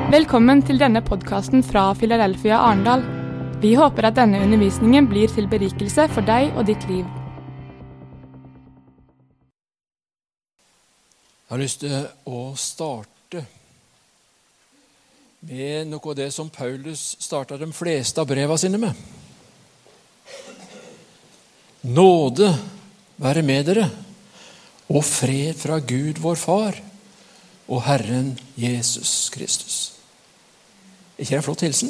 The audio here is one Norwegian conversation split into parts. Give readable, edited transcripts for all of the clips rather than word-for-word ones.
Velkommen til denne podcasten fra Philadelphia Arendal. Vi håper at denne undervisningen blir til berikelse for deg og ditt liv. Jeg har lyst til å starte med noe av det som Paulus startet de fleste av brevene sine med. Nåde være med dere, og fred fra Gud vår Far og Herren Jesus Kristus. Ikke det en flott hilsen?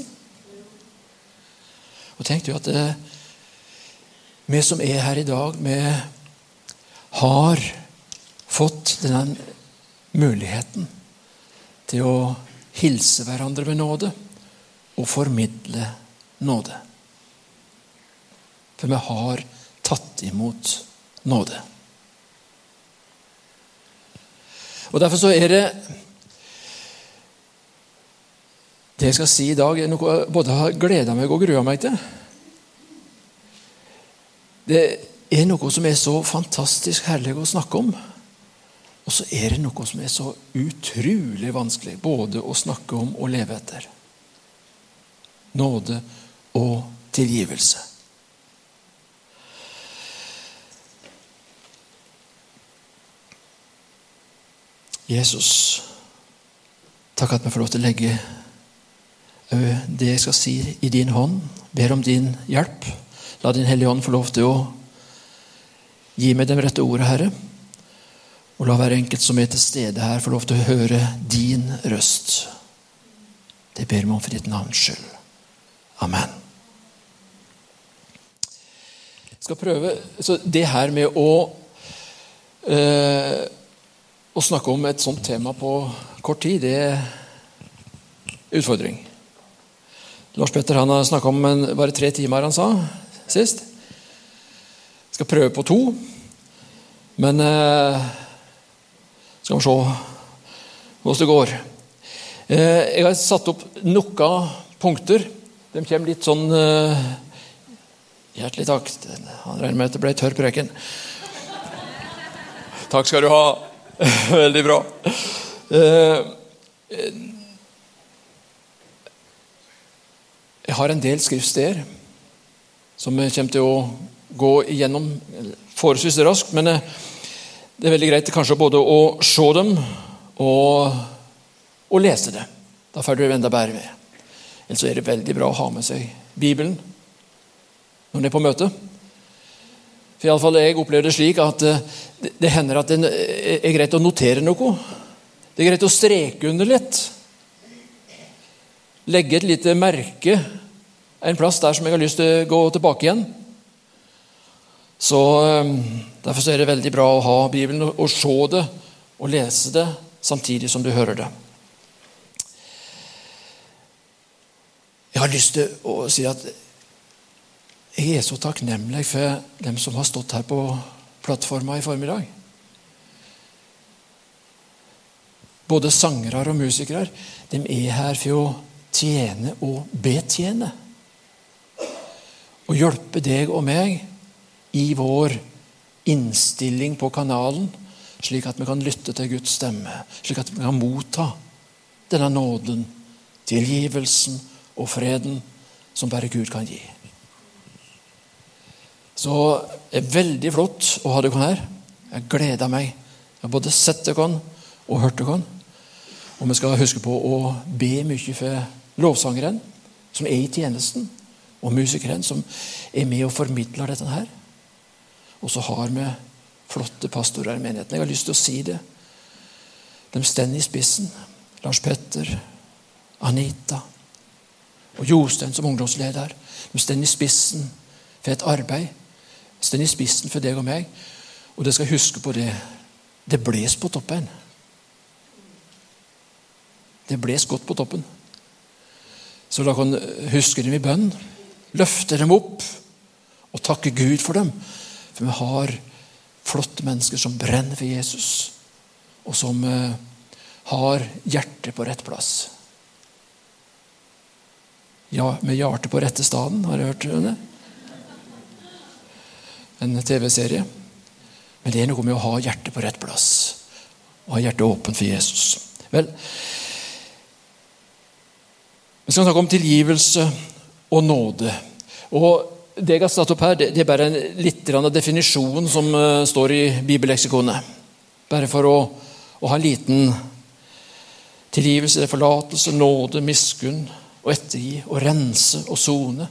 Og tenk du at vi som her i dag, vi har fått denne muligheten til å hilse hverandre med nåde og formidle nåde. For vi har tatt imot nåde. Og derfor så det jeg skal si i dag noe jeg både har gledet meg og gruet meg til. Det noe som så fantastisk herlig å snakke om, og så det noe som så utrolig vanskelig både å snakke om og leve etter. Nåde og tilgivelse. Jesus, takk at vi får lov til å legge det jeg skal si i din hånd. Ber om din hjelp. La din Hellige Ånd få lov til å gi meg de rette ordene, Herre. Og la hver enkelt som til stede her få lov til å høre din røst. Det ber vi om for ditt navns skyld. Amen. Jeg skal prøve så det her med å snakke om et sånt tema på kort tid, det utfordring. Lars Petter han har snakket om bare 3 timer, han sa sist. Jeg skal prøve på 2, men skal vi se hvordan det går. Jeg har satt opp noen punkter. De kommer litt sånn hjertelig takk. Han regner med at det ble tørr preken. Takk skal du ha. Veldig bra. Jeg har en del skriftsteder som jeg kommer til å gå igjennom forholdsvis raskt, men det veldig greit kanskje både å se dem og lese det. Da får du enda bedre med. Ellers så det veldig bra å ha med seg Bibelen når man på møte. For i alle fall jeg opplever det slik at det hender at det greit å notere noe. Det greit å streke under litt. Legge et lite merke en plass der som jeg har lyst til å gå tilbake igjen. Så derfor så det veldig bra å ha Bibelen og se det og lese det samtidig som du hører det. Jeg har lyst til å si at jeg så takknemlig for dem som har stått her på plattforma i formiddag. Både sangere og musikere, de her for å tjene og betjene. Og hjelpe deg og meg i vår innstilling på kanalen, slik at vi kan lytte til Guds stemme, slik at vi kan motta denne nåden, tilgivelsen og freden som bare Gud kan gi. Så det veldig flott å ha dere her. Jeg gleder meg. Jeg har både sett dere og hørt dere. Og vi skal huske på å be mye for lovsangeren som i tjenesten, og musikeren som med og formidler dette her. Og så har vi flotte pastorer i menigheten. Jeg har lyst til å si det. De stender i spissen. Lars Petter, Anita og Jostein som ungdomsleder. De stender i spissen for et arbeid. De stender i spissen for deg og meg. Og det skal huske på det. Det bles på toppen. Det bles godt på toppen. Så la kan huske dem i bønn. Løfte dem opp og takke Gud for dem. For vi har flotte mennesker som brenner for Jesus og som har hjertet på rett plass. Ja, med hjertet på rette staden, har jeg hørt det? En TV-serie. Men det noe med å ha hjertet på rett plass og ha hjertet åpent for Jesus. Vel, Vi skal snakke om tilgivelse og nåde. Og det jeg har satt opp her, det er bare litt av definisjonen som står i bibelleksikonet. Bare for å ha en liten tilgivelse, forlatelse, nåde, miskunn, og ettergi, og rense, og sone.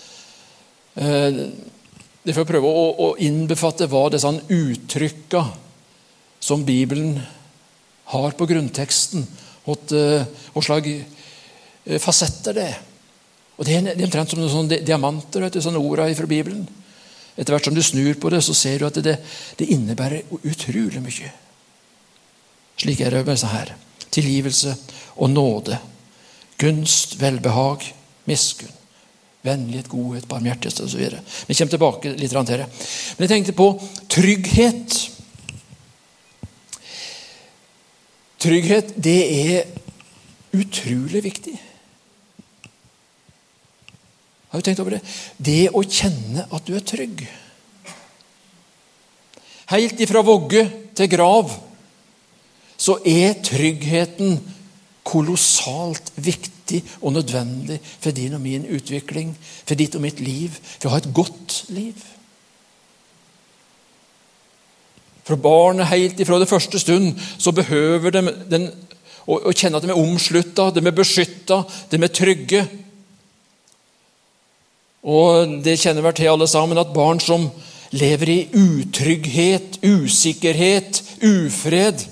Det får prøve å innbefatte hva det sånn uttrykka som Bibelen har på grunnteksten, og slag fasetter det. Og det er omtrent som noen sånne diamanter, sånne ordene fra Bibelen. Etter hvert som du snur på det, så ser du at det innebærer utrolig mye. Slik er det bare sånn her. Tilgivelse og nåde, gunst, velbehag, miskunn, vennlighet, godhet, barmhjertighet og så videre. Vi kommer tilbake litt til det. Men jeg tenkte på trygghet. Trygghet, det er utrolig viktig. Har du tenkt over det? Det å kjenne at du er trygg. Helt ifra vogge til grav, så er tryggheten kolossalt viktig og nødvendig for din og min utvikling, for ditt og mitt liv, for å ha et godt liv. For barnet helt ifra det første stund, så behøver de å kjenne at de er omsluttet, de er beskyttet, de er trygge. Og det kjenner vel til alle sammen, at barn som lever i utrygghet, usikkerhet, ufred,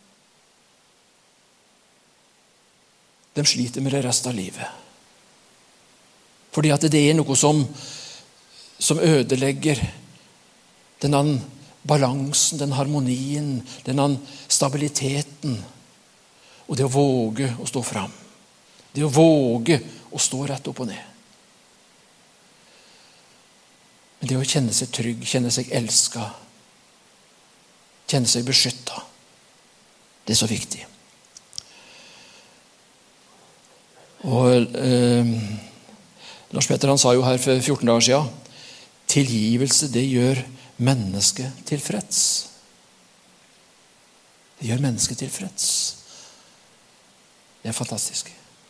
de sliter med det resten av livet. Fordi at det er noe som ødelegger denne balansen, den harmonien, denne stabiliteten, og det å våge å stå fram. Det å våge å stå rett opp og ned. Men det å kjenne seg trygg, kjenne seg elsket, kjenne seg beskyttet, det er så viktig. Og Lars Petter, han sa jo her for 14 dager siden, tilgivelse, det gjør mennesket tilfreds. Det gjør mennesket tilfreds. Det er fantastisk.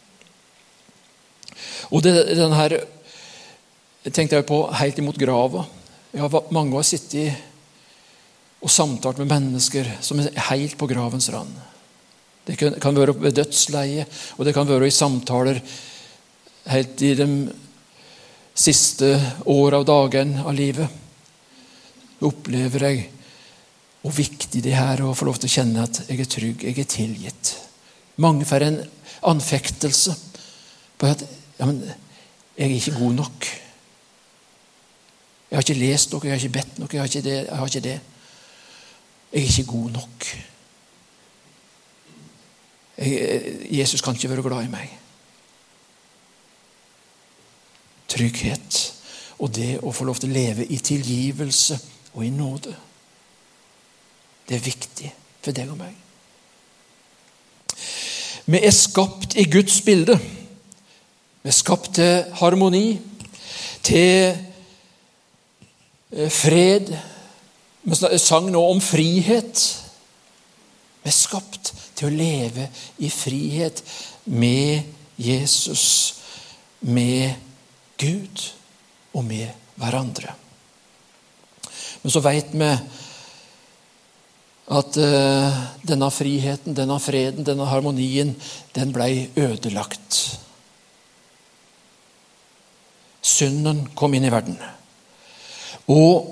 Og den her tenkte jeg på helt imot grava. Mange har sittet og samtalt med mennesker som er helt på gravens rand. Det kan være ved dødsleie, og det kan være i samtaler helt i de siste år av dagen av livet. Opplever jeg hvor viktig det er å få lov til å kjenne at jeg er trygg, jeg er tilgitt. Mange får en anfektelse på at jeg er ikke god nok. Jeg har ikke lest noe, jeg har ikke bedt noe, jeg har ikke det. Jeg er ikke god nok. Jesus kan ikke være glad i meg. Trygghet og det å få lov til å leve i tilgivelse og i nåde, det er viktig for deg og meg. Vi er skapt i Guds bilde. Vi er skapt til harmoni, til fred. Vi sang nå om frihet. Vi er skapt til å leve i frihet med Jesus, med Gud og med hverandre. Men så vet vi at denne friheten, denne freden, denne harmonien, den ble ødelagt. Synden kom inn i verden. Og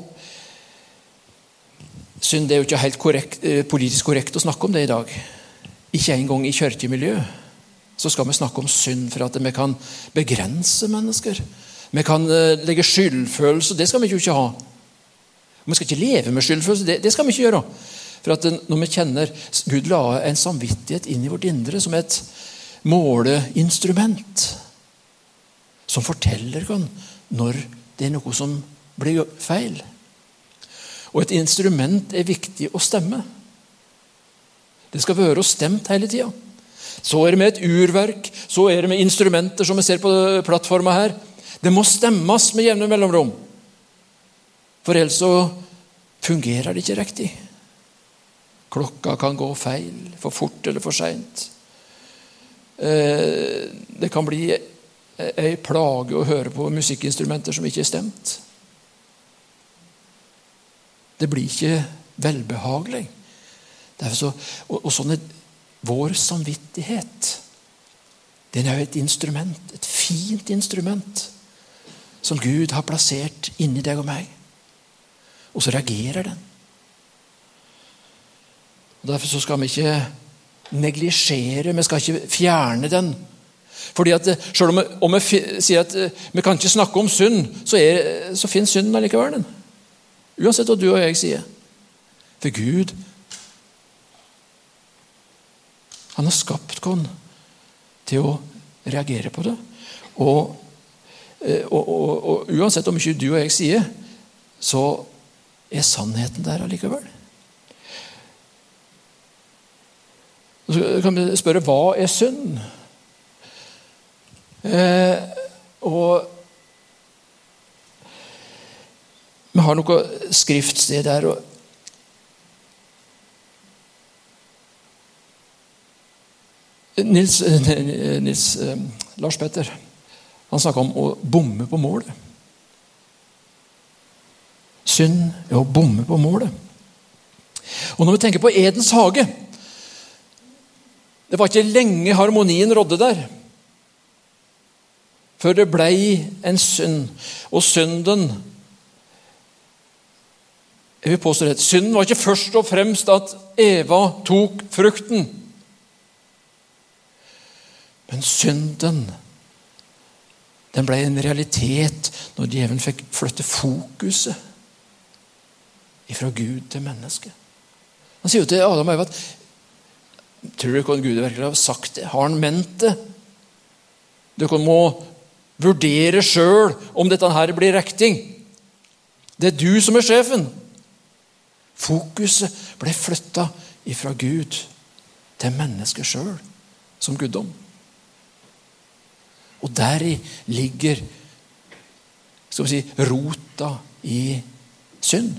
synd, det er jo ikke helt politisk korrekt å snakke om det i dag. Ikke engang i kirkemiljø så skal vi snakke om synd, for at vi kan begrense mennesker. Vi kan legge skyldfølelse, det skal vi jo ikke ha. Vi skal ikke leve med skyldfølelse, det skal vi ikke gjøre. For at når vi kjenner Gud la en samvittighet inn i vårt indre som et måleinstrument, som forteller kan når det er noe som blir feil. Og et instrument er viktig å stemme. Det skal være stemt hele tiden. Så er det med et urverk, så er det med instrumenter som vi ser på plattformen her. Det må stemmes med jevne mellomrom. For ellers så fungerer det ikke riktig. Klokka kan gå feil, for fort eller for sent. Det kan bli en plage å høre på musikkinstrumenter som ikke stemt. Det blir ikke velbehagelig. Derfor så, og sånn vår samvittighet, den jo et instrument, et fint instrument, som Gud har plassert inni deg og meg. Og så reagerer den. Og derfor så skal vi ikke neglisjere, vi skal ikke fjerne den. Fordi at selv om vi sier at vi kan ikke snakke om synd, så finnes synden allikevel den. Uansett hva du og jeg sier. For Gud, han har skapt oss til å reagere på det. Og uansett om ikke du og jeg sier, så sannheten der allikevel. Så kan vi spørre, hva synd? Og vi har noe skriftsted der, og Lars Petter, han snakket om å bomme på målet. Synd å bomme på målet. Og når vi tenker på Edens hage, det var ikke lenge harmonien rådde der, før det ble en synd. Og synden, jeg vil påstå det, synden var ikke først og fremst at Eva tok frukten. Men synden, den ble en realitet når djevelen fikk flytte fokuset fra Gud til mennesket. Han sier jo til Adam og Eva at tror du ikke at Gud virkelig har sagt det? Har han ment det? Dere må vurdere selv om dette her blir riktig. Det du som sjefen. Fokuset ble flyttet fra Gud til mennesket selv, som guddom. Og deri ligger, skal vi si, rota i synd.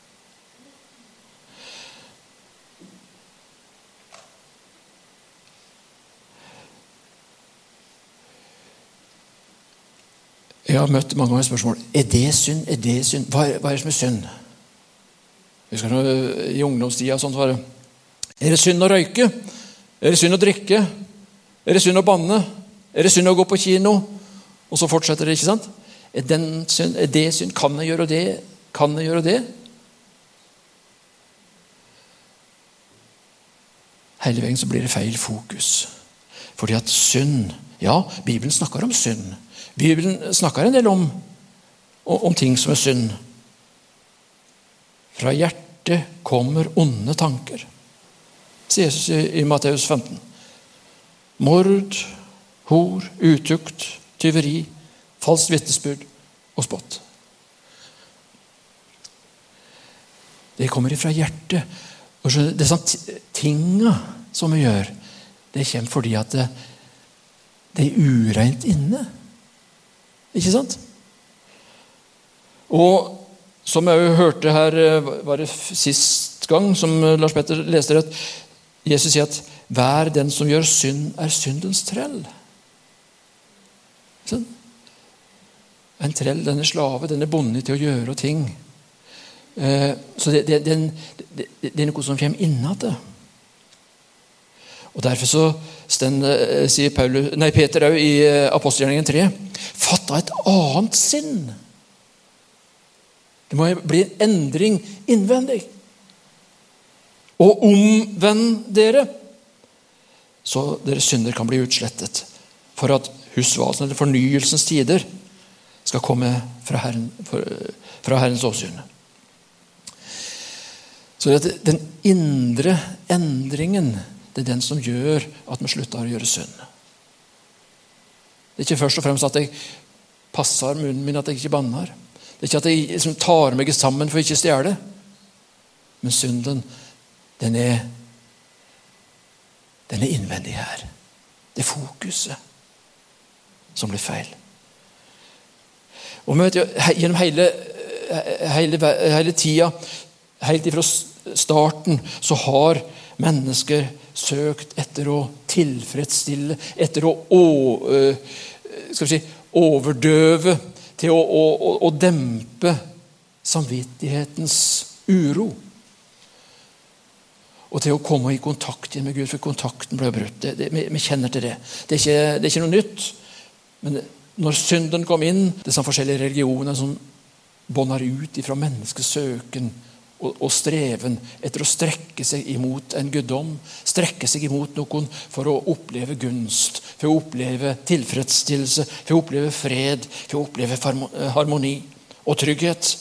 Jeg har møtt mange ganger spørsmål. Det synd? Det synd? Hva det som synd? Jeg husker nå, i ungdomstida sånt var det. Det synd å røyke? Det synd å drikke? Det synd å banne? Det synd å gå på kino? Og så fortsetter det, ikke sant? Det synd? Kan jeg gjøre det? Kan jeg gjøre det? Hele veien så blir det feil fokus. Fordi at synd, ja, Bibelen snakker om synd. Bibelen snakker en del om ting som synd. Fra hjertet kommer onde tanker, sier Jesus i Matteus 15. Mord, hor, utukt, tyveri, falskt vitnesbyrd og spott. Det kommer fra hjertet. Og det er sånn tinga som vi gjør, det kommer fordi at det ureint inne. Ikke sant? Og som jeg hørte her, var det sist gang, som Lars Petter leste det, at Jesus sier at hver den som gjør synd syndens trell. Sånn? En trell, den slave, den bundet til å gjøre ting. Så det er noe som kommer innad det. Og derfor så sier Peter også i Apostelgjerningen 3, fatta et annet sinn. Det må bli en endring innvendig. Og omvend dere, så deres synder kan bli utslettet, for at husvalsen eller fornyelsens tider skal komme fra Herrens åsyn. Så den indre endringen, det er den som gjør at vi slutter å gjøre synd. Det er ikke først og fremst at jeg passer munnen min, at jeg ikke banner. Det er ikke at jeg liksom tar meg sammen for ikke å stjele. Men synden, den er innvendig her. Det er fokuset som blir feil. Og vi vet jo, gjennom hele tida, helt fra starten, så har mennesker søkt etter å tilfredsstille, etter å skal vi si, overdøve, til å dempe samvittighetens uro. Og til å komme i kontakt igjen med Gud, for kontakten ble brutt. Vi kjenner til det. Det er ikke noe nytt. Men når synden kom inn, det er forskjellige religioner som bånder ut fra menneskesøken og streven etter å strekke seg imot en guddom, strekke seg imot noen for å oppleve gunst, for å oppleve tilfredsstillelse, for å oppleve fred, for å oppleve harmoni og trygghet.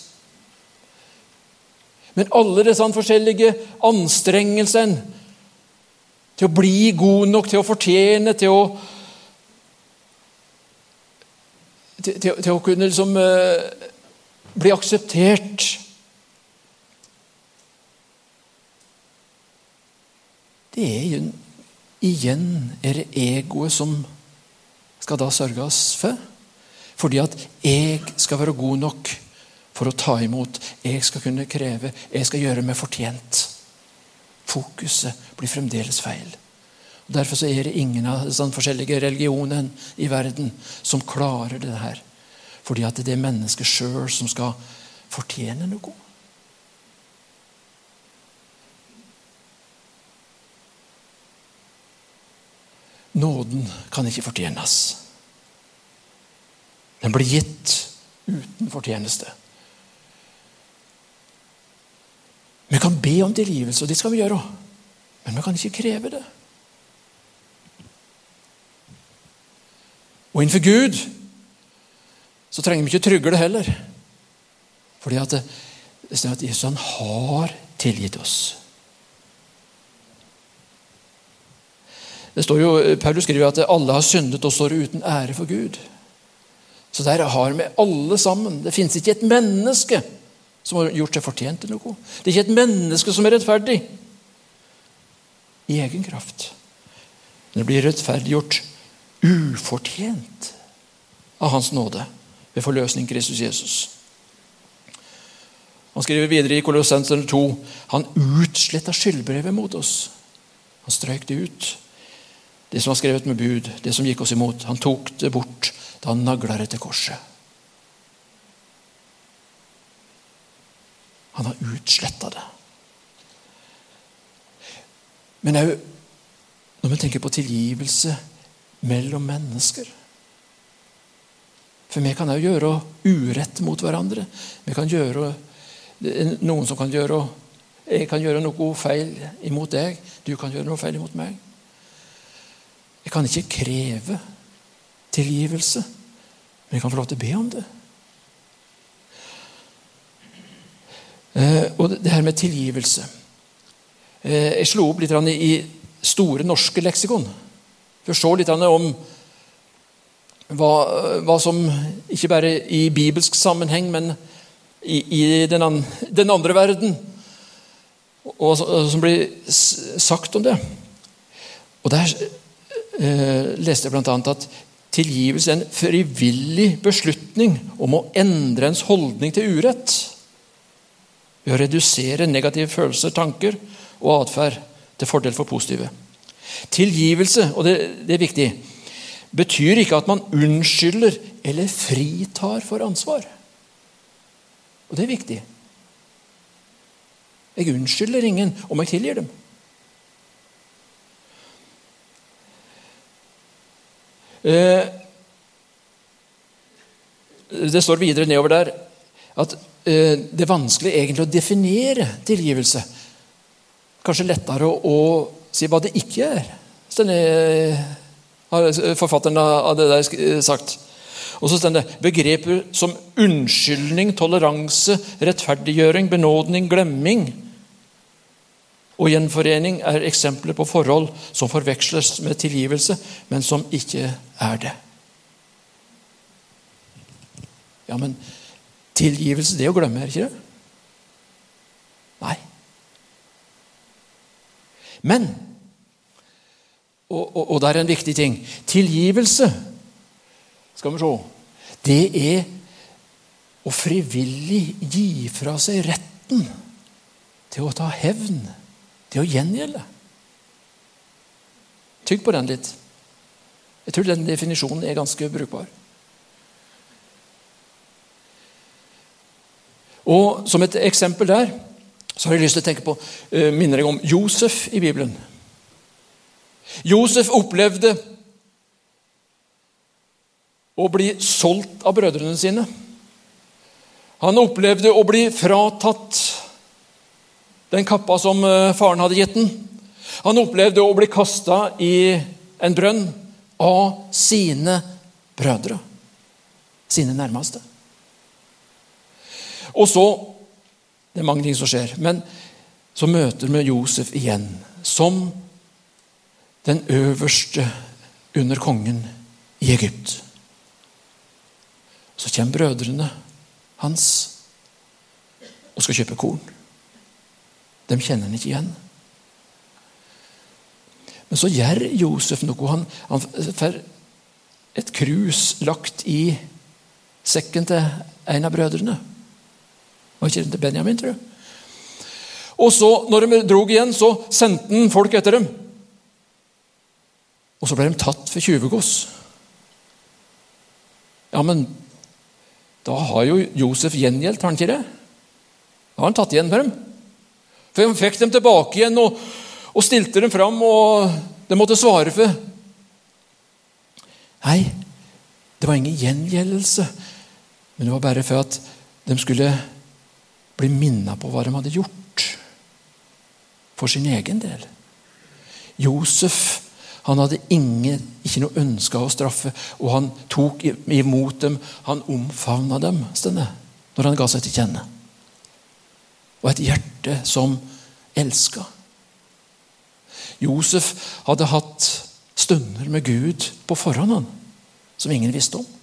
Men alle disse forskjellige anstrengelsene til å bli god nok, til å fortjene, til å kunne liksom bli akseptert, det jo igjen det egoet som skal da sørges for. Fordi at jeg skal være god nok for å ta imot. Jeg skal kunne kreve. Jeg skal gjøre meg fortjent. Fokuset blir fremdeles feil. Og derfor så det ingen av de forskjellige religionene i verden som klarer det her. Fordi at det mennesket selv som skal fortjene noe. Nåden kan ikke fortjenes. Den blir gitt uten fortjeneste. Vi kan be om tilgivelse, og det skal vi gjøre. Men vi kan ikke kreve det. Og innenfor Gud så trenger vi ikke trygge det heller. Fordi at det står at Jesus han har tilgitt oss. Det står jo, Paulus skriver at alle har syndet og står uten ære for Gud. Så der har vi alle sammen. Det finnes ikke et menneske som har gjort seg fortjent til noe. Det er ikke et menneske som rettferdig i egen kraft. Det blir rettferdiggjort ufortjent av hans nåde ved forløsning Kristus Jesus. Han skriver videre i Kolossenserne 2, han utslettet skyldbrevet mot oss. Han strøk det ut. Det som var skrevet med bud, det som gikk oss imot, han tok det bort da han naglet det til korset. Han har utslettet det. Men også, når vi tenker på tilgivelse mellom mennesker, for vi kan også gjøre urett mot hverandre. Vi kan gjøre, noen som kan gjøre, jeg kan gjøre noe feil imot deg, du kan gjøre noe feil imot meg. Jeg kan ikke kreve tilgivelse, men jeg kan få lov til å be om det. Og det her med tilgivelse. Jeg slo opp litt i Store norske leksikon. For å se litt om hva som, ikke bare i bibelsk sammenheng, men i den andre verden, og som blir sagt om det. Og der leste jeg blant annet at tilgivelse er en frivillig beslutning om å endre ens holdning til urett ved å redusere negative følelser, tanker og atferd til fordel for positive. Tilgivelse, og det er viktig, betyr ikke at man unnskylder eller fritar for ansvar. Og det er viktig. Jeg unnskylder ingen om jeg tilgir dem. Det står videre nedover der at det er vanskelig egentlig å definere tilgivelse. Kanskje lettere å si hva det ikke er. Har forfatteren av det der sagt. Og så står det begreper som unnskyldning, toleranse, rettferdiggjøring, benådning, glemming og gjenforening er eksempler på forhold som forveksles med tilgivelse, men som ikke er det. Ja, men tilgivelse, det å glemme, er ikke det? Nei. Men, og det er en viktig ting, tilgivelse, skal vi se, det er å frivillig gi fra seg retten til å ta hevn, til å gjengjelde. Tygg på den litt. Jeg tror den definisjonen er ganske brukbar. Og som et eksempel der, så har jeg lyst til å tenke på, minner jeg om Josef i Bibelen. Josef opplevde å bli solgt av brødrene sine. Han opplevde å bli fratatt den kappa som faren hadde gitt den. Han opplevde å bli kastet i en brønn av sine brødre, sine nærmeste. Og så, det er mange ting som skjer, men så møter vi Josef igjen, som den øverste under kongen i Egypt. Så kommer brødrene hans og skal kjøpe korn. De kjenner han ikke igjen. Men så gjør Josef noe. Han får et krus lagt i sekken til en av brødrene. Var ikke det til Benjamin, tror jeg? Og så, når de drog igjen, så sendte han folk etter dem. Og så ble de tatt for tjuvegods. Ja, men da har jo Josef gjengjeldt, har han ikke det? Da har han tatt igjen for dem. For han fikk dem tilbake igjen og stilte dem fram, og de måtte svare for. Nei, det var ingen gjengjeldelse, men det var bare for at de skulle bli minnet på hva de hadde gjort for sin egen del. Josef, han hadde ikke noe ønske av å straffe, og han tok imot dem, han omfavnet dem, når han ga seg til kjenne. Og et hjerte som elsket. Josef hadde hatt stunder med Gud på forhånd, som ingen visste om.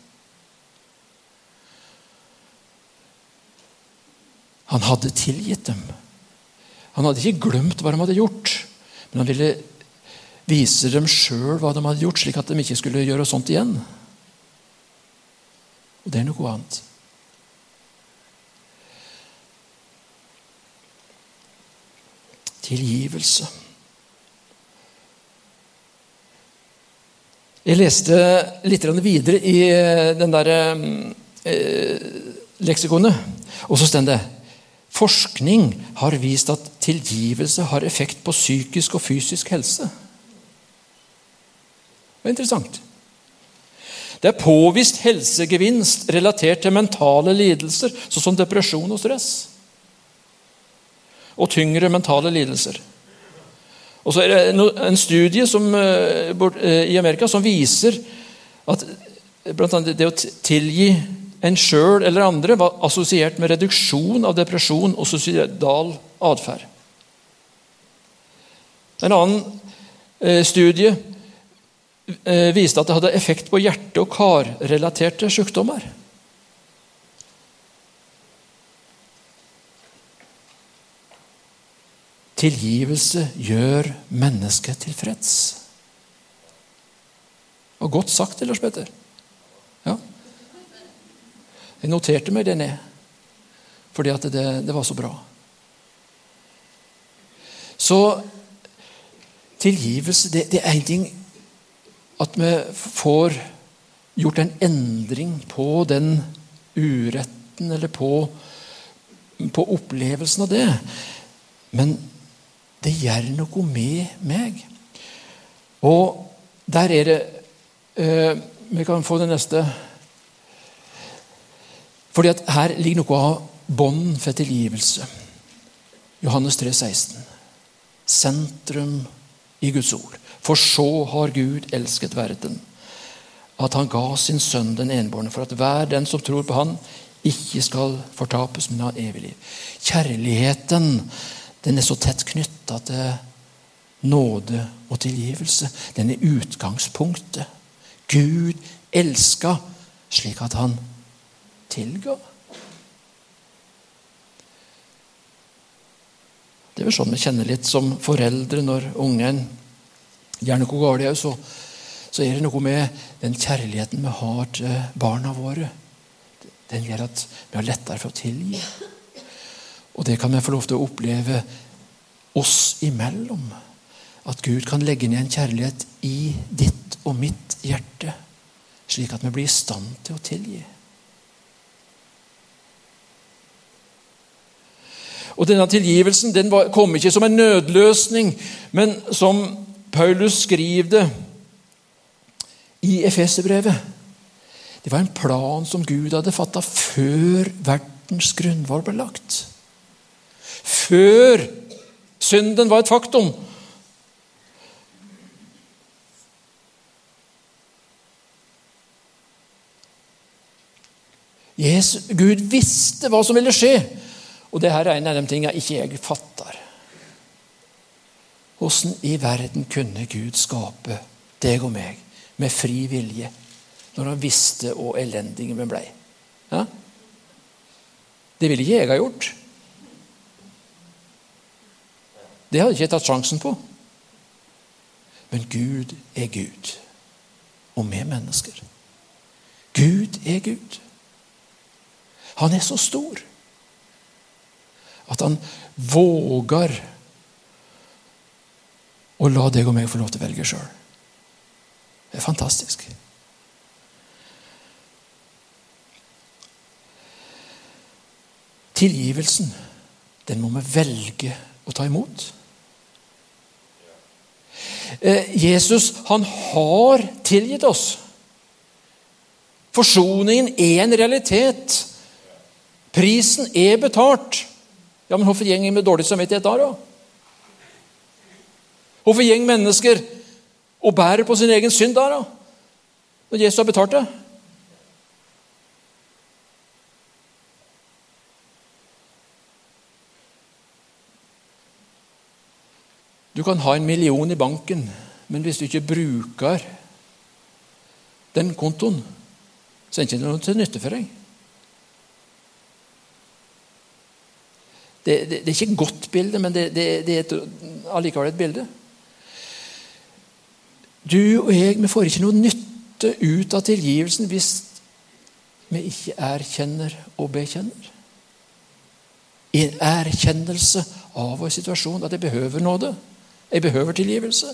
Han hadde tilgitt dem. Han hadde ikke glemt hva de hadde gjort, men han ville vise dem selv hva de hadde gjort, slik at de ikke skulle gjøre sånt igjen. Og det er noe annet. Tilgivelse. Jeg leste litt videre i den der leksikonet, og så stod det: forskning har vist at tilgivelse har effekt på psykisk og fysisk helse. Det er interessant. Det er påvist helsegevinst relatert til mentale lidelser, sånn som depresjon og stress. Og tyngre mentale lidelser. Og så er det en studie i Amerika som viser at blant annet det å tilgi en selv eller andre var assosiert med reduksjon av depresjon og suicidal adferd. En annen studie viste at det hadde effekt på hjerte- og karrelaterte sykdommer. Tilgivelse gjør mennesket tilfreds. Og godt sagt, Lars Petter. Ja. Jeg noterte meg det ned, fordi at det var så bra. Så tilgivelse, det er en ting at vi får gjort en endring på den uretten, eller på opplevelsen av det. Men det gjør noe med meg. Og der er det, vi kan få det neste, fordi at her ligger noe av bånd for tilgivelse. Johannes 3,16. Sentrum i Guds ord. For så har Gud elsket verden, at han ga sin sønn den enbårne, for at hver den som tror på han ikke skal fortapes, men ha evig liv. Kjærligheten, den er så tett knyttet til nåde og tilgivelse. Den er utgangspunktet. Gud elsket slik at han tilga. Det er vel sånn vi kjenner litt som foreldre når ungen gjør noe galt, så er det noe med den kjærligheten vi har til barna våre. Den gjør at vi har lettere for å tilgi. Og det kan vi få lov til å oppleve oss imellom. At Gud kan legge ned en kjærlighet i ditt og mitt hjerte, slik at vi blir i stand til å tilgi. Og denne tilgivelsen, den kom ikke som en nødløsning, men som Paulus skriver det i Efeserbrevet. Det var en plan som Gud hadde fattet før verdens grunnvoll ble lagt. Før synden var et faktum. Gud visste hva som ville skje. Og det her er en av de tingene ikke jeg fatter. Hvordan i verden kunne Gud skape deg og meg med fri vilje, når han visste hvor elendige vi ble? Ja? Det ville ikke jeg ha gjort. Det hadde ikke jeg tatt sjansen på. Men Gud er Gud, og vi er mennesker. Gud er Gud. Han er så stor at han våger å la deg og meg få lov til å velge selv. Det er fantastisk. Tilgivelsen, den må vi velge å ta imot. Jesus, han har tilgitt oss. Forsoningen er en realitet. Prisen er betalt. Ja, men hvorfor gjeng med dårlig samvittighet da? Hvorfor gjeng mennesker og bærer på sin egen synd da? Når Jesus har betalt det? Du kan ha 1 million i banken, men hvis du ikke bruker den kontoen, så er det ikke noe til nytte for deg. Det er ikke et godt bilde, men det er allikevel et bilde. Du og jeg, vi får ikke noe nytte ut av tilgivelsen hvis vi ikke erkjenner og bekjenner. En erkjennelse av vår situasjon, at jeg behøver nåde. Jeg behøver tilgivelse.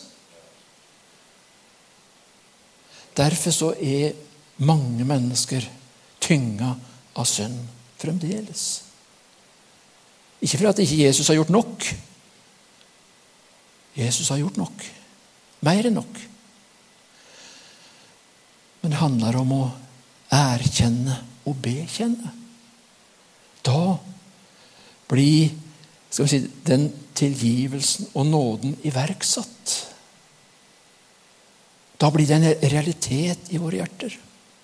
Derfor så er mange mennesker tynga av synd fremdeles. Ikke for at ikke Jesus har gjort nok. Jesus har gjort nok. Mer enn nok. Men det handler om å erkjenne og bekjenne. Da blir, skal vi si, den tilgivelsen og nåden iverksatt. Da blir det en realitet i våre hjerter.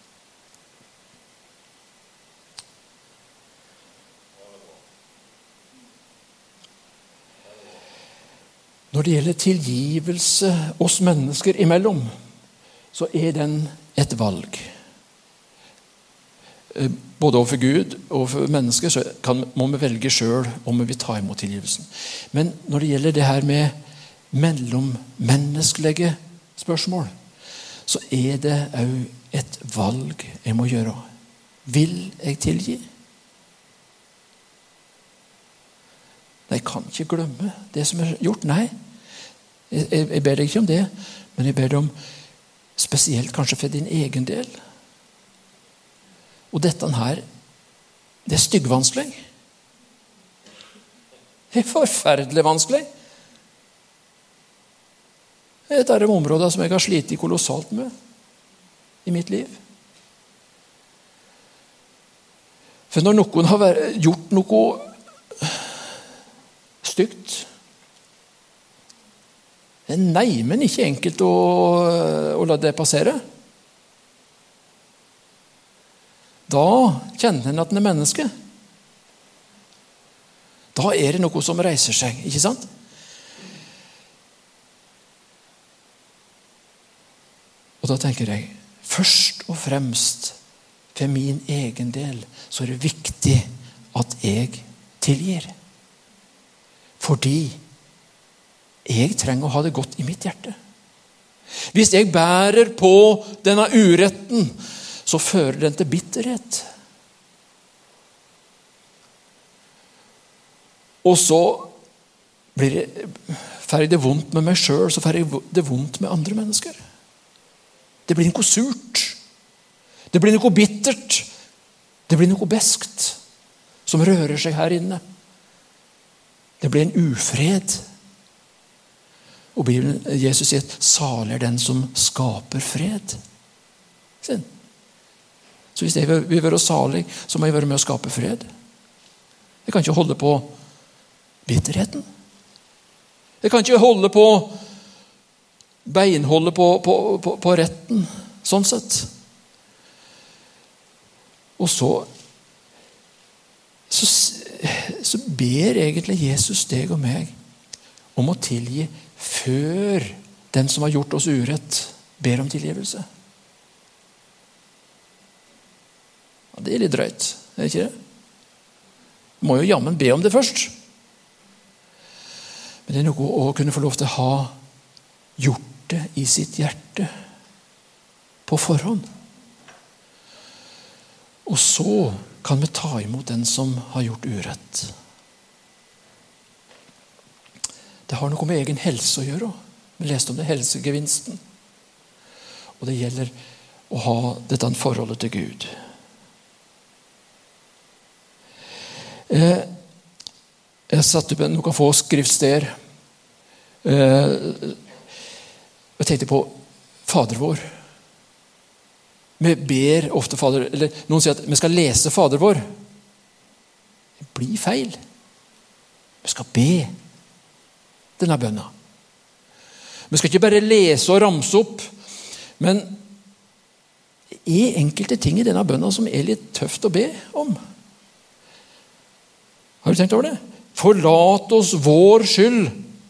Når det gjelder tilgivelse oss mennesker imellom, så er den et valg. Både overfor Gud og for mennesker så må vi velge selv om vi vil ta imot tilgivelsen. Men når det gjelder det her med mellommenneskelige spørsmål, så er det også et valg jeg må gjøre. Vil jeg tilgi? Jeg kan ikke glemme det som er gjort. Nei, jeg ber deg ikke om det, men jeg ber deg om spesielt kanskje for din egen del. Og dette her, det er styggvanskelig. Det er forferdelig vanskelig. Det er et av de områdene som jeg har slitt kolossalt med i mitt liv. For når noen har gjort noe stygt, det er neimen ikke enkelt å la det passere. Da kjenner en at en er menneske. Da er det noe som reiser seg, ikke sant? Og da tenker jeg, først og fremst for min egen del, så er det viktig at jeg tilgir. Fordi jeg trenger å ha det godt i mitt hjerte. Hvis jeg bærer på denne uretten, så fører den til bitterhet. Og så får jeg det vondt med meg selv, så får jeg det vondt med andre mennesker. Det blir noe surt. Det blir noe bittert. Det blir noe beskt som rører seg her inne. Det ble en ufred. Og Jesus sier at salig er den som skaper fred. Så hvis jeg vil være salig, så må jeg være med å skape fred. Jeg kan ikke holde på bitterheten. Jeg kan ikke holde på beinholde på retten, sånn sett. Og så ber egentlig Jesus deg og meg om å tilgi før den som har gjort oss urett, ber om tilgivelse. Ja, det er litt drøyt, er det ikke det? Du må jo jammen be om det først. Men det er noe å kunne få lov til å ha gjort det i sitt hjerte på forhånd. Og så kan vi ta imot den som har gjort urett. Det har noe med egen helse å gjøre. Vi leste om det, helsegevinsten. Og det gjelder å ha dette forholdet til Gud. Jeg satte opp noen få skriftsteder. Jeg tenkte på Fader vår. Vi ber ofte Fader, eller noen sier at vi skal lese Fader vår. Det blir feil. Vi skal be denne bønna. Vi skal ikke bare lese og ramse opp, men det er enkelte ting i denne bønna som er litt tøft å be om. Har du tenkt over det? Forlat oss vår skyld,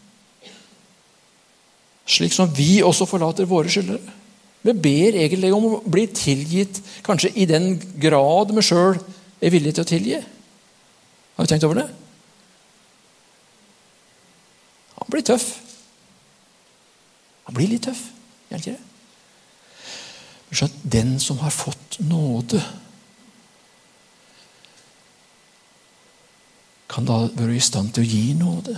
slik som vi også forlater våre skyldere. Vi ber egentlig om å bli tilgitt, kanskje i den grad vi selv er villige til å tilgi. Har du tenkt over det? Han blir tøff. Han blir litt tøff, gjør han ikke det? Så den som har fått nåde, kan da være i stand til å gi nåde.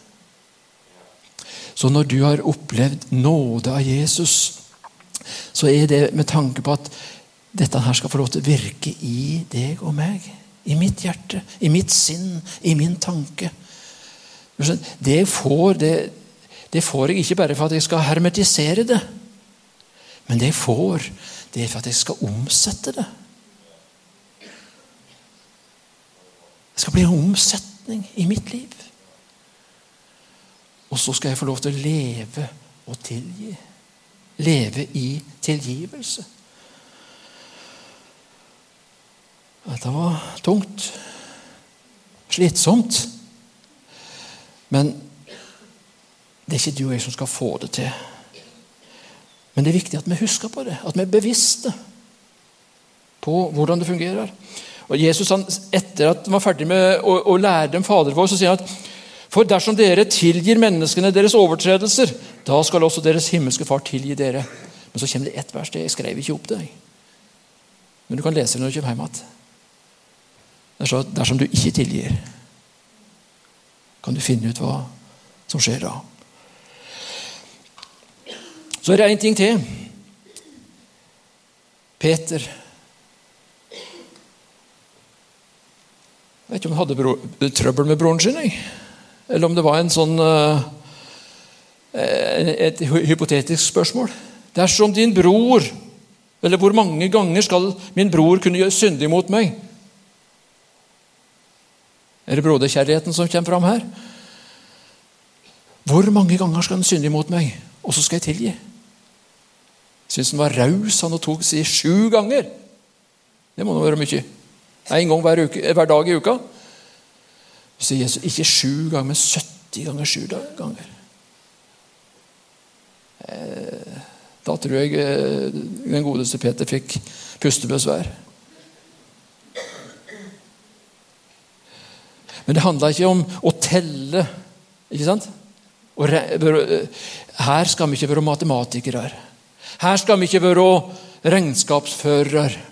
Så når du har opplevd nåde av Jesus, så er det med tanke på at dette her skal få lov til å virke i deg og meg, i mitt hjerte, i mitt sinn, i min tanke. Det får jeg ikke bare for at jeg skal hermetisere det, men det er for at jeg skal omsette det. Det skal bli en omsetning i mitt liv. Og så skal jeg få lov til å leve og tilgi. Leve i tilgivelse. Dette var tungt. Slitsomt. Men det er ikke du og jeg som skal få det til. Men det er viktig at vi husker på det. At vi er bevisste på hvordan det fungerer. Og Jesus, etter at han var ferdig med å lære dem Fader vår, så sier han at for dersom dere tilgir menneskene deres overtredelser, da skal også deres himmelske far tilgi dere. Men så kommer det ett vers til. Jeg skrev ikke opp det. Men du kan lese det når du kommer hjem igjen. Det er så at dersom du ikke tilgir, kan du finne ut hva som skjer da. Så er det en ting til. Peter. Jeg vet ikke om han hadde trøbbel med broren sin, eller om det var en sånn et hypotetisk spørsmål. Dersom din bror, eller hvor mange ganger skal min bror kunne gjøre syndig mot meg? Er det broderkjærligheten som kommer fram her? Hvor mange ganger skal han syndige mot meg? Og så skal jeg tilgi. Synes han var raus, han tok seg 7 ganger. Det må nå være mye. En gang hver dag i uka. Så sier Jesus ikke 7 ganger, men 70 ganger 7 ganger. Da tror jeg den godeste Peter fikk pustebesvær. Men det handler ikke om å telle, ikke sant? Her skal vi ikke være matematikere. Her skal vi ikke være regnskapsførere.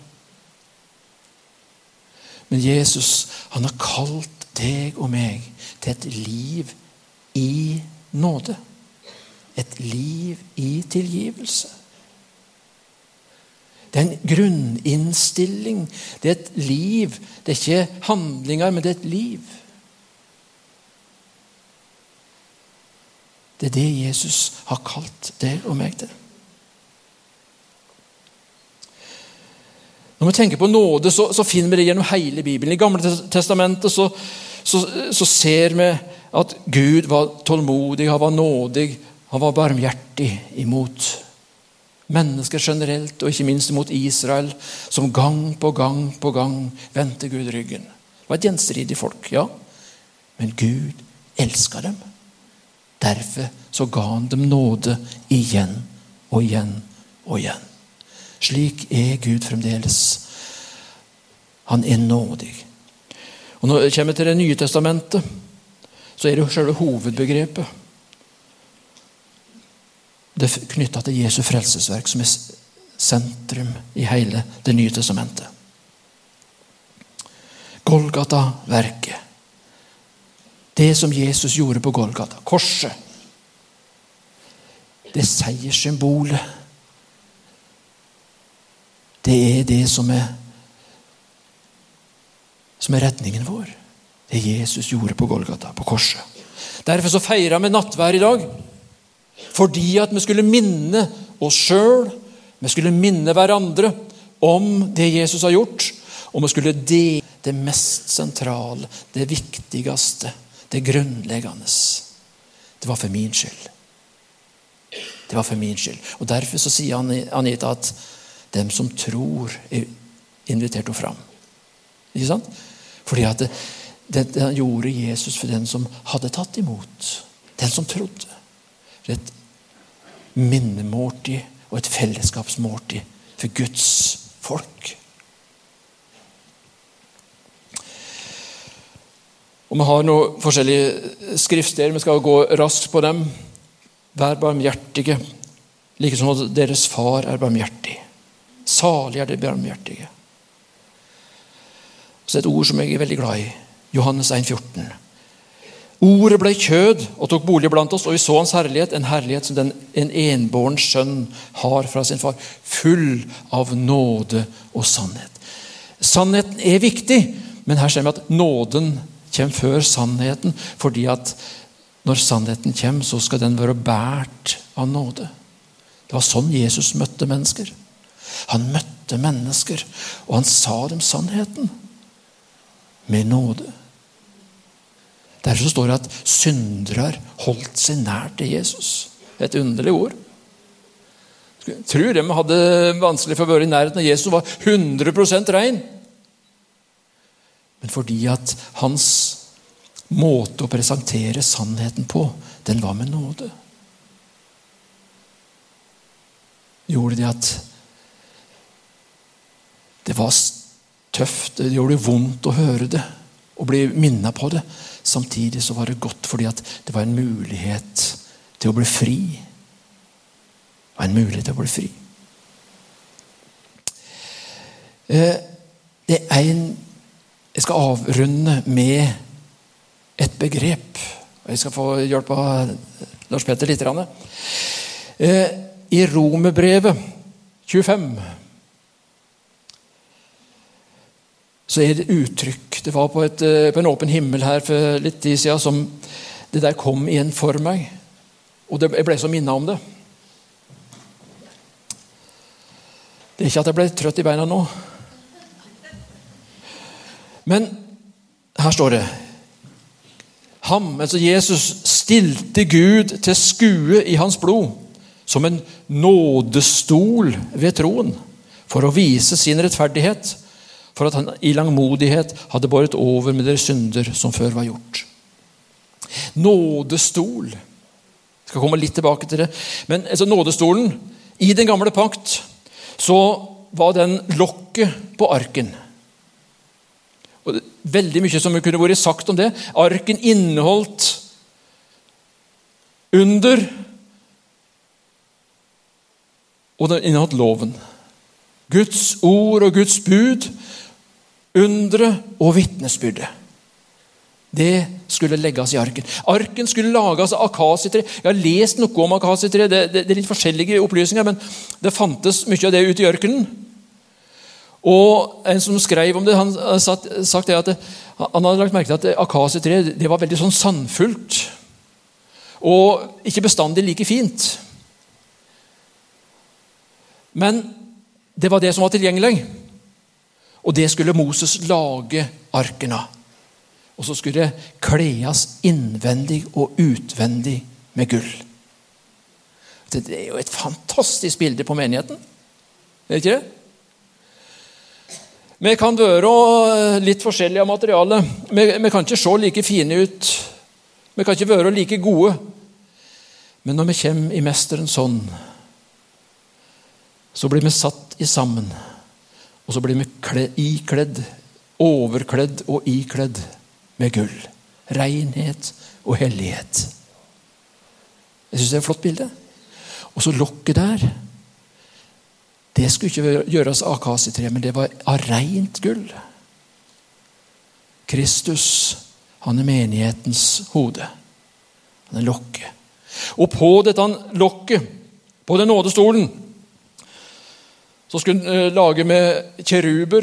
Men Jesus, han har kalt deg og meg til et liv i nåde. Et liv i tilgivelse. Det er en grunninnstilling. Det er et liv. Det er ikke handlinger, men det er et liv. Det det Jesus har kalt deg og meg til. Når vi tenker på nåde, så finner vi det gjennom hele Bibelen. I Gamle Testamentet så ser vi at Gud var tålmodig, han var nådig, han var barmhjertig imot mennesker generelt, og ikke minst mot Israel, som gang på gang vendte Gud ryggen. Det var et gjenstridig folk, ja. Men Gud elsket dem. Derfor så ga han dem nåde igjen og igjen og igjen. Slik Gud fremdeles. Han nådig. Og når det kommer til Det nye testamentet, så det jo selve hovedbegrepet. Det knyttet til Jesu frelsesverk, som sentrum i hele Det nye testamentet. Golgata-verket. Det som Jesus gjorde på Golgata, korset. Det seierssymbolet. Det det som redningen vår. Det Jesus gjorde på Golgata, på korset. Derfor så feirer vi nattvær i dag. Fordi at vi skulle minne oss selv, vi skulle minne hverandre om det Jesus har gjort, og vi skulle dele det mest sentrale, det viktigste, det grunnleggende. Det var for min skyld. Det var for min skyld. Og derfor så sier Anita at dem som tror invitert henne fram. Ikke sant? Fordi at det gjorde Jesus for den som hadde tatt imot. Den som trodde. Det et minnemåltid og et fellesskapsmåltid for Guds folk. Og vi har noen forskjellige skriftsteder, vi skal gå raskt på dem. Vær barmhjertige, like som at deres far barmhjertig. Salig det barmhjertige. Så et ord som jeg veldig glad i. Johannes 1,14. Ordet ble kjød og tok bolig blant oss, og vi så hans herlighet, en herlighet som en enbåren sønn har fra sin far, full av nåde og sannhet. Sannheten viktig, men her ser vi at nåden kommer før sannheten, fordi at når sannheten kommer, så skal den være bært av nåde. Det var sånn Jesus møtte mennesker. Han møtte mennesker, og han sa dem sannheten med nåde. Derfor så står det at syndere holdt seg nær til Jesus. Et underlig ord. Jeg tror de hadde vanskelig for å være i nærheten av Jesus, var 100% ren. Men fordi at hans måte å presentere sannheten på, den var med nåde. Gjorde det at det var tøft, det gjorde det vondt å høre det, og bli minnet på det. Samtidig så var det godt, fordi at det var en mulighet til å bli fri. Det var en mulighet til å bli fri. Jeg skal avrunde med et begrep. Jeg skal få hjelp av Lars Petter litt. I Romerbrevet 25 så det uttrykk. Det var på en åpen himmel her for litt tid siden som det der kom igjen for meg. Og jeg ble så minnet om det. Det ikke at jeg ble trøtt i beina nå. Men her står det: ham, altså Jesus, stilte Gud til skue i hans blod som en nådestol ved troen, for å vise sin rettferdighet, for at han i langmodighet hadde båret over med deres synder som før var gjort. Nådestol. Jeg skal komme litt tilbake til det. Men altså, nådestolen, i den gamle pakt, så var den lokket på arken. Og veldig mye som kunne vært sagt om det. Arken inneholdt under, og den inneholdt loven. Guds ord og Guds bud, undre og vitnesbyrde. Det skulle legges i arken. Arken skulle lages av akasietre. Jeg har lest noe om akasietre. Det litt forskjellige opplysninger, men det fantes mye av det ute i ørkenen. Og en som skrev om det, han har sagt det at han hadde lagt merke til at akasietre, det var veldig sånn sandfullt. og ikke bestandig like fint. Men det var det som var tilgjengelig, og det skulle Moses lage arken av. Og så skulle det klees innvendig og utvendig med gull. Det er jo et fantastisk bilde på menigheten. Er det ikke det? Vi kan være litt forskjellige av materialet. Vi kan ikke se like fine ut. Vi kan ikke være like gode. Men når vi kommer i mesterens hånd, så blir vi satt i sammen. Og så blir vi ikledd, overkledd og ikledd med gull. Renhet og hellighet. Jeg synes det er et flott bilde. Og så lokket der, det skulle ikke gjøres av akasitre, men det var av rent gull. Kristus, han er menighetens hode. Han er lokket. Og på dette lokket, på den nådestolen, så skulle han lage med keruber,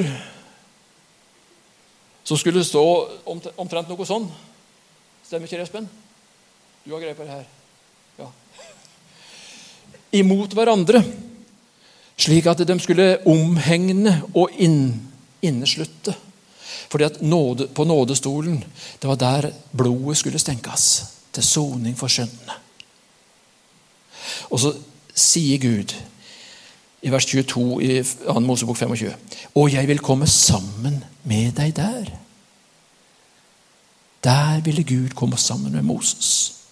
så skulle det stå omtrent noe sånn. Stemmer ikke det, Espen? Du har greie på det her. Ja. Imot hverandre, slik at de skulle omhegne og inneslutte. Fordi at på nådestolen, det var der blodet skulle stenkes, til soning for syndene. Og så sier Gud, i vers 22 i 2. Mosebok 25, og jeg vil komme sammen med deg der. Der ville Gud komme sammen med Moses.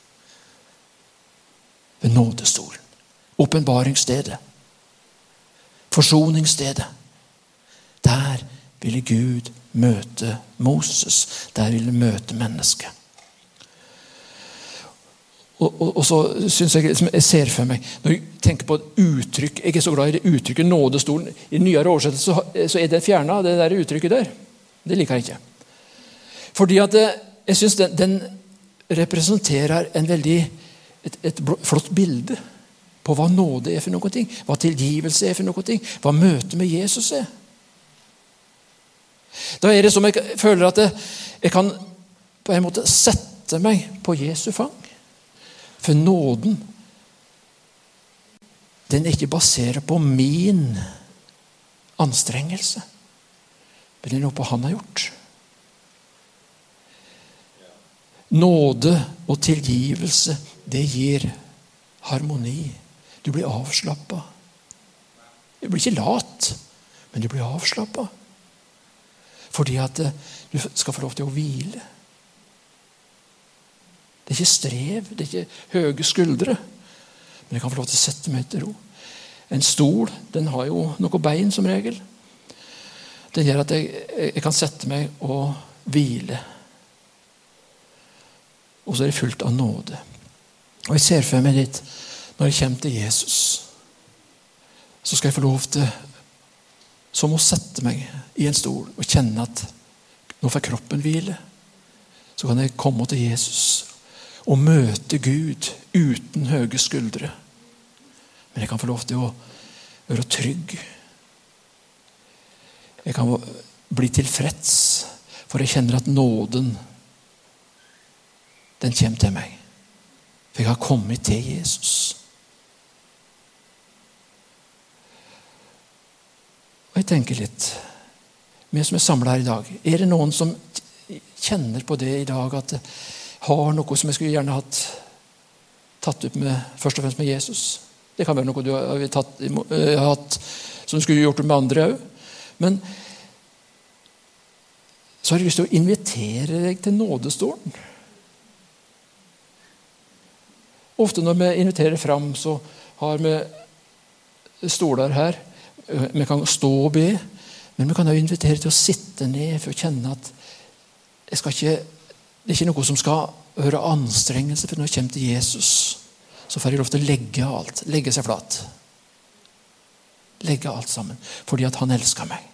Ved nådestolen. Åpenbaringsstedet. Forsoningsstedet. Der ville Gud møte Moses. Der ville møte mennesket. Og så synes jeg ser for meg, når jeg tenker på et uttrykk, jeg er så glad i det uttrykket nådestolen, i nyere oversettelse så er det fjernet, det der uttrykket der. Det liker jeg ikke. Fordi at jeg synes den representerer et flott bilde på hva nåde er for noe ting, hva tilgivelse er for noe ting, hva møte med Jesus er. Da er det som jeg føler at jeg kan på en måte sette meg på Jesu fang. For nåden, den er ikke basert på min anstrengelse, men det er noe på han har gjort. Nåde og tilgivelse, det gir harmoni. Du blir avslappet. Du blir ikke lat, men du blir avslappet. Fordi at du skal få lov til å hvile. Det er ikke strev, det er ikke høye skuldre, men jeg kan få lov til å sette meg til ro. En stol, den har jo noe bein som regel. Den gjør at jeg kan sette meg og hvile. Og så er det fullt av nåde. Og jeg ser for meg litt, når jeg kommer til Jesus, så skal jeg få lov til, som å sette meg i en stol og kjenne at nå får kroppen hvile. Så kan jeg komme til Jesus og møte Gud uten høye skuldre. Men jeg kan få lov til å være trygg. Jeg kan bli tilfreds, for jeg kjenner at nåden, den kommer til meg. For jeg har kommet til Jesus. Og jeg tenker litt, vi som er samlet her i dag, er det noen som kjenner på det i dag, at har noe som jeg skulle gjerne tatt opp med, først og fremst med Jesus. Det kan være noe du har hatt, som du skulle gjort med andre også. Men så har jeg lyst til å invitere deg til nådestolen. Ofte når vi inviterer fram, så har vi stoler her. Vi kan stå og be, men vi kan også invitere til å sitte ned for å kjenne at det er ikke noe som skal høre anstrengelse, for når jeg kommer til Jesus, så får jeg lov til å legge alt, legge seg flat. Legge alt sammen, fordi at han elsker meg.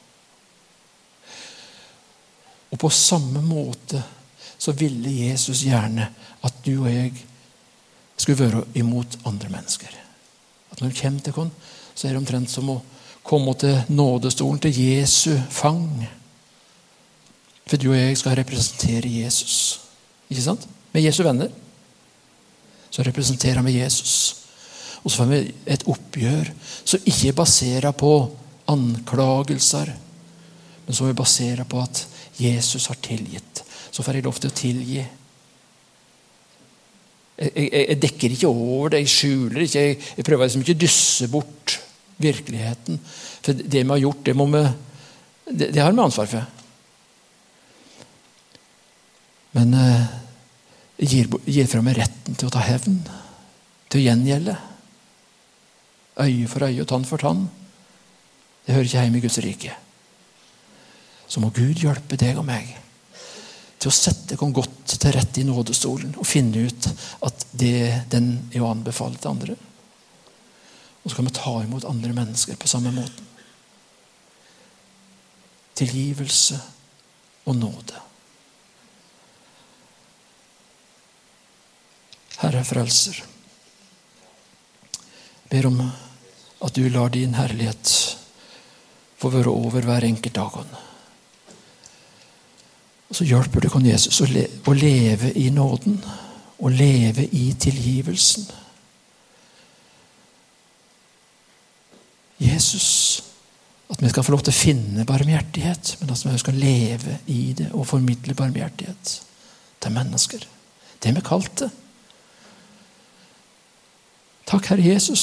Og på samme måte så ville Jesus gjerne at du og jeg skulle være imot andre mennesker. At når de kommer til oss, så er det omtrent som å komme til nådestolen, til Jesu fang. For du og jeg skal representere Jesus. Ikke sant? Med Jesu venner. Så Så representerer vi Jesus. Og så får vi et oppgjør som ikke baserer på anklagelser, men som baserer på at Jesus har tilgitt. Så får jeg lov til å tilgi. Jeg dekker ikke over det, jeg skjuler ikke, jeg prøver liksom ikke å dysse bort virkeligheten. For det vi har gjort, det har vi ansvar for. Men jeg gir fra meg retten til å ta hevn, til å gjengjelde. Øye for øye og tann for tann. Det hører ikke hjemme i Guds rike. Så må Gud hjelpe deg og meg til å sette deg godt til rette i nådestolen og finne ut at den er å anbefale til andre. Og så kan vi ta imot andre mennesker på samme måten. Tilgivelse og nåde. Herre frelser, ber om at du lar din herlighet få være over hver enkelt dag. Og så hjelper du, Jesus, å leve i nåden, og leve i tilgivelsen. Jesus, at vi skal få lov til å finne barmhjertighet, men at vi skal leve i det og formidle barmhjertighet til mennesker. Det vi kalt det. Takk, Herre Jesus,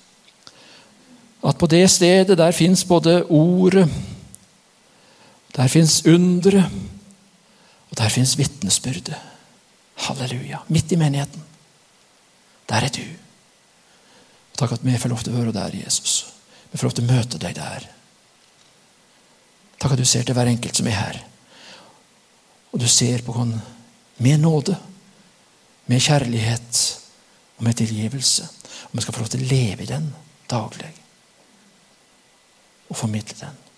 at på det stedet der finnes både ordet, der finnes undre, og der finnes vittnesbyrde. Halleluja. Midt i menigheten. Der er du. Og takk at vi får lov til å være der, Jesus. Vi får lov til å møte deg der. Takk at du ser til hver enkelt som er her. Og du ser på hvordan med nåde, med kjærlighet og med tilgivelse. Og vi skal få lov til å leve i den daglig. Og formidle den.